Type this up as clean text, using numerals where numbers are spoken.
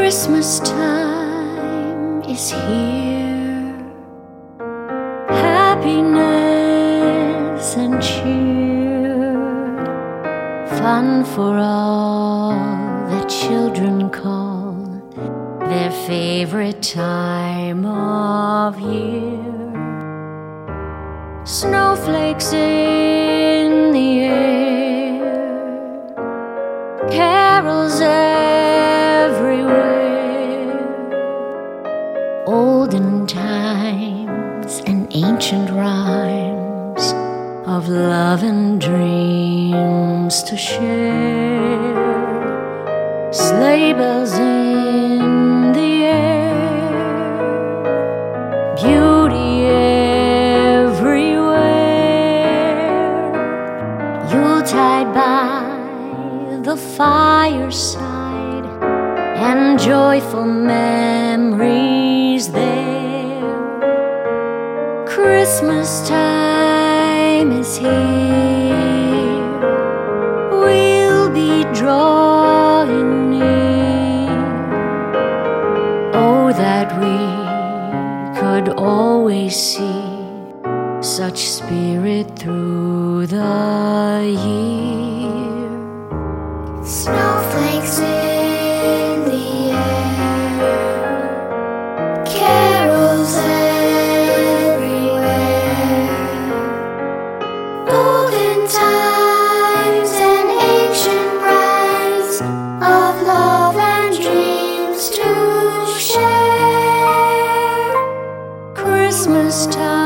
Christmas time is here, happiness and cheer, fun for all that children call their favorite time of year. Snowflakes in the air, carols everywhere, olden times and ancient rhymes of love and dreams to share. Sleigh bells in the air, beauty everywhere, Yuletide by the fireside, and joyful memories there. Christmas time is here, we'll be drawing near. Oh, that we could always see such spirit through the year. Snowflakes in the air, carols everywhere, golden times and ancient rhymes of love and dreams to share. Christmas time